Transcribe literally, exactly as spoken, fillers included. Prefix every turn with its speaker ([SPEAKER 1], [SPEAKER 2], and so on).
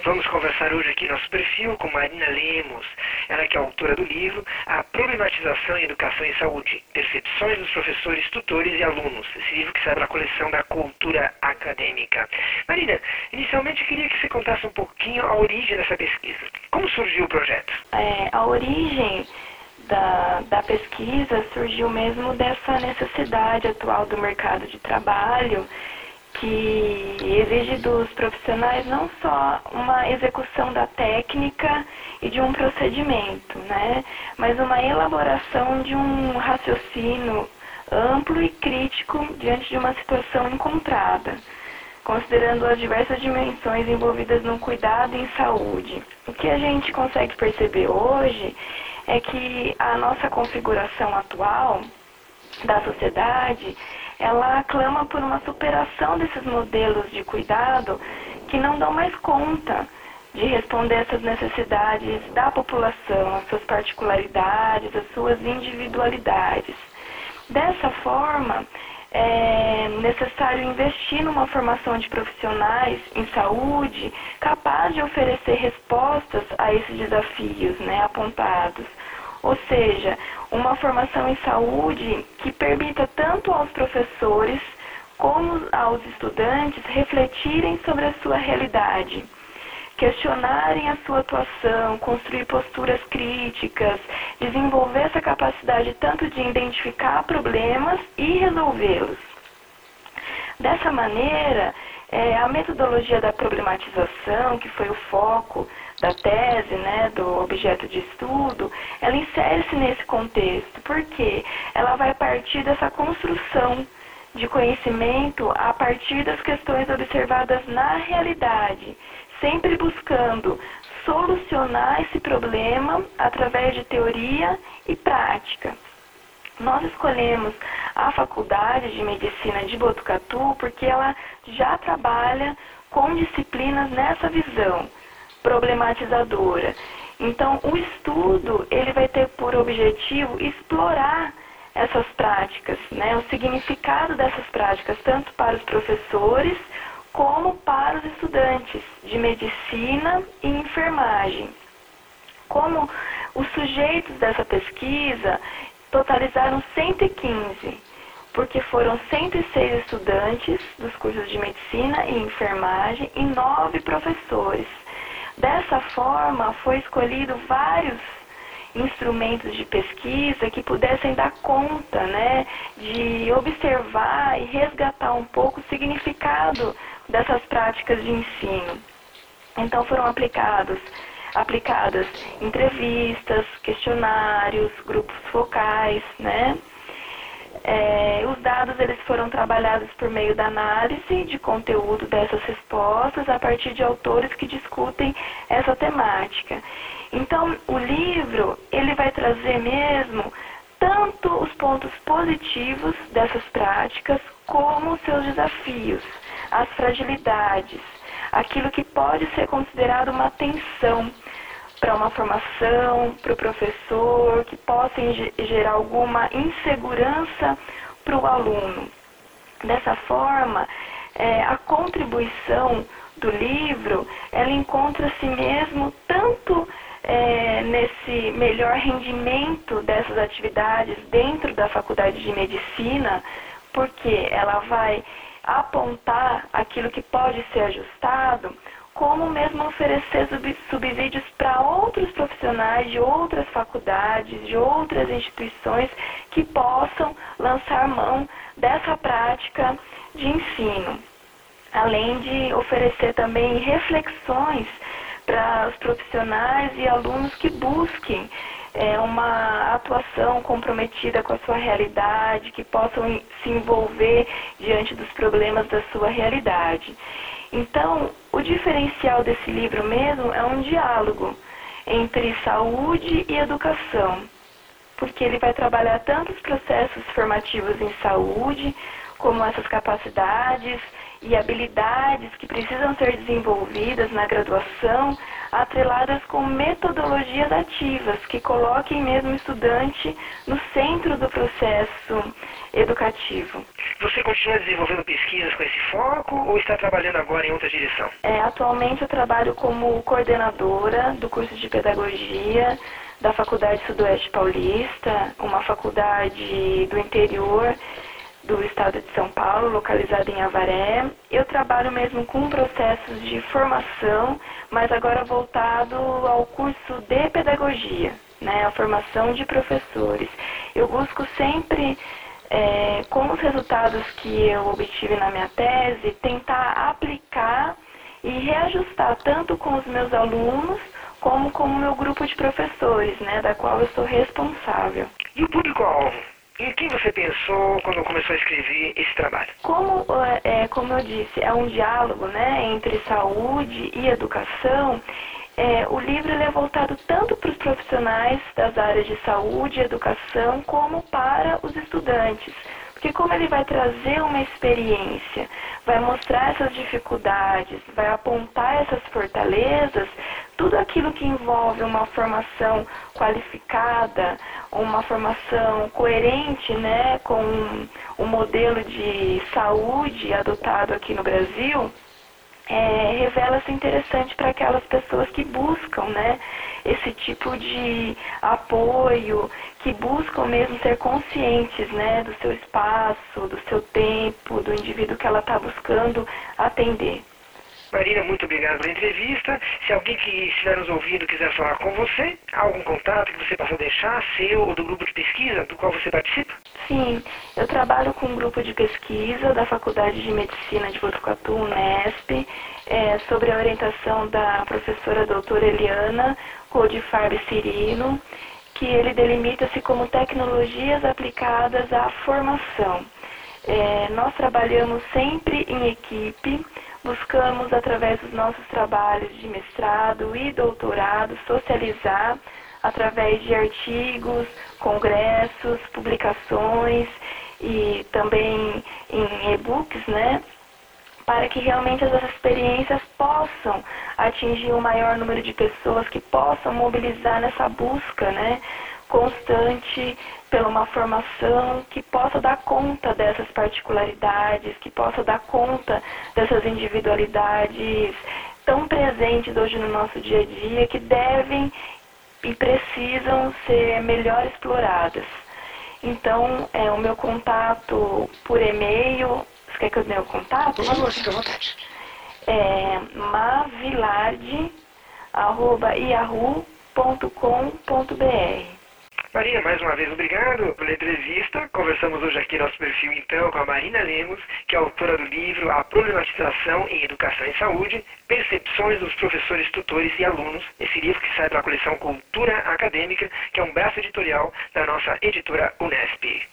[SPEAKER 1] Vamos conversar hoje aqui no nosso perfil com Marina Lemos, ela que é autora do livro A Problematização em Educação e Saúde, Percepções dos Professores, Tutores e Alunos, esse livro que sai da coleção da Cultura Acadêmica. Marina, inicialmente eu queria que você contasse um pouquinho a origem dessa pesquisa. Como surgiu o projeto?
[SPEAKER 2] É, a origem da, da pesquisa surgiu mesmo dessa necessidade atual do mercado de trabalho, que exige dos profissionais não só uma execução da técnica e de um procedimento, né, mas uma elaboração de um raciocínio amplo e crítico diante de uma situação encontrada, considerando as diversas dimensões envolvidas no cuidado em saúde. O que a gente consegue perceber hoje é que a nossa configuração atual da sociedade, ela clama por uma superação desses modelos de cuidado que não dão mais conta de responder essas necessidades da população, as suas particularidades, as suas individualidades. Dessa forma, é necessário investir numa formação de profissionais em saúde capaz de oferecer respostas a esses desafios, né, apontados. Ou seja, uma formação em saúde que permita tanto aos professores como aos estudantes refletirem sobre a sua realidade, questionarem a sua atuação, construir posturas críticas, desenvolver essa capacidade tanto de identificar problemas e resolvê-los. Dessa maneira, é, a metodologia da problematização, que foi o foco da tese, né, do objeto de estudo, ela insere-se nesse contexto, porque ela vai partir dessa construção de conhecimento a partir das questões observadas na realidade, sempre buscando solucionar esse problema através de teoria e prática. Nós escolhemos a Faculdade de Medicina de Botucatu porque ela já trabalha com disciplinas nessa visão problematizadora. Então, o estudo ele vai ter por objetivo explorar essas práticas, né, o significado dessas práticas, tanto para os professores como para os estudantes de medicina e enfermagem. Como os sujeitos dessa pesquisa totalizaram cento e quinze, porque foram cento e seis estudantes dos cursos de medicina e enfermagem e nove professores. Dessa forma, foi escolhido vários instrumentos de pesquisa que pudessem dar conta, né, de observar e resgatar um pouco o significado dessas práticas de ensino. Então foram aplicados, aplicadas entrevistas, questionários, grupos focais, né? É, os dados eles foram trabalhados por meio da análise de conteúdo dessas respostas a partir de autores que discutem essa temática. Então, o livro ele vai trazer mesmo tanto os pontos positivos dessas práticas como os seus desafios, as fragilidades, aquilo que pode ser considerado uma tensão para uma formação, para o professor, que possa gerar alguma insegurança para o aluno. Dessa forma, é, a contribuição do livro, ela encontra-se mesmo tanto é, nesse melhor rendimento dessas atividades dentro da Faculdade de Medicina, porque ela vai apontar aquilo que pode ser ajustado, como mesmo oferecer subsídios para outros profissionais de outras faculdades, de outras instituições que possam lançar mão dessa prática de ensino, além de oferecer também reflexões para os profissionais e alunos que busquem é, uma atuação comprometida com a sua realidade, que possam se envolver diante dos problemas da sua realidade. Então, o diferencial desse livro mesmo é um diálogo entre saúde e educação, porque ele vai trabalhar tanto os processos formativos em saúde, como essas capacidades e habilidades que precisam ser desenvolvidas na graduação, atreladas com metodologias ativas, que coloquem mesmo o estudante no centro do processo educativo.
[SPEAKER 1] Você continua desenvolvendo pesquisas com esse foco ou está trabalhando agora em outra direção?
[SPEAKER 2] É, atualmente eu trabalho como coordenadora do curso de Pedagogia da Faculdade Sudoeste Paulista, uma faculdade do interior do estado de São Paulo, localizada em Avaré. Eu trabalho mesmo com processos de formação, mas agora voltado ao curso de pedagogia, né, a formação de professores. Eu busco sempre, é, com os resultados que eu obtive na minha tese, tentar aplicar e reajustar tanto com os meus alunos como com o meu grupo de professores, né, da qual eu sou responsável.
[SPEAKER 1] E o público-alvo? Em quem você pensou quando começou a escrever esse trabalho?
[SPEAKER 2] Como, é, como eu disse, é um diálogo, né, entre saúde e educação, é, o livro ele é voltado tanto para os profissionais das áreas de saúde e educação, como para os estudantes. Porque como ele vai trazer uma experiência, vai mostrar essas dificuldades, vai apontar essas fortalezas, tudo aquilo que envolve uma formação qualificada, uma formação coerente, né, com o modelo de saúde adotado aqui no Brasil, é, revela-se interessante para aquelas pessoas que buscam, né, esse tipo de apoio, que buscam mesmo ser conscientes, né, do seu espaço, do seu tempo, do indivíduo que ela está buscando atender.
[SPEAKER 1] Marina, muito obrigado pela entrevista. Se alguém que estiver nos ouvindo quiser falar com você, há algum contato que você possa deixar, seu ou do grupo de pesquisa do qual você participa?
[SPEAKER 2] Sim, eu trabalho com um grupo de pesquisa da Faculdade de Medicina de Botucatu, Unesp, é, sobre a orientação da professora doutora Eliana Codifarbe Cirino, que ele delimita-se como tecnologias aplicadas à formação. É, nós trabalhamos sempre em equipe, buscamos, através dos nossos trabalhos de mestrado e doutorado, socializar através de artigos, congressos, publicações e também em e-books, né, para que realmente essas experiências possam atingir um maior número de pessoas, que possam mobilizar nessa busca, né, constante pela uma formação que possa dar conta dessas particularidades, que possa dar conta dessas individualidades tão presentes hoje no nosso dia a dia, que devem e precisam ser melhor exploradas. Então, é, o meu contato por e-mail, você quer que eu dê o contato?
[SPEAKER 1] Por favor, fique à vontade.
[SPEAKER 2] É mavilarde arroba yahoo ponto com ponto br.
[SPEAKER 1] Maria, mais uma vez, obrigado pela entrevista. Conversamos hoje aqui no nosso perfil, então, com a Marina Lemos, que é autora do livro A Problematização em Educação e Saúde, Percepções dos Professores, Tutores e Alunos. Esse livro que sai pela coleção Cultura Acadêmica, que é um braço editorial da nossa editora Unesp.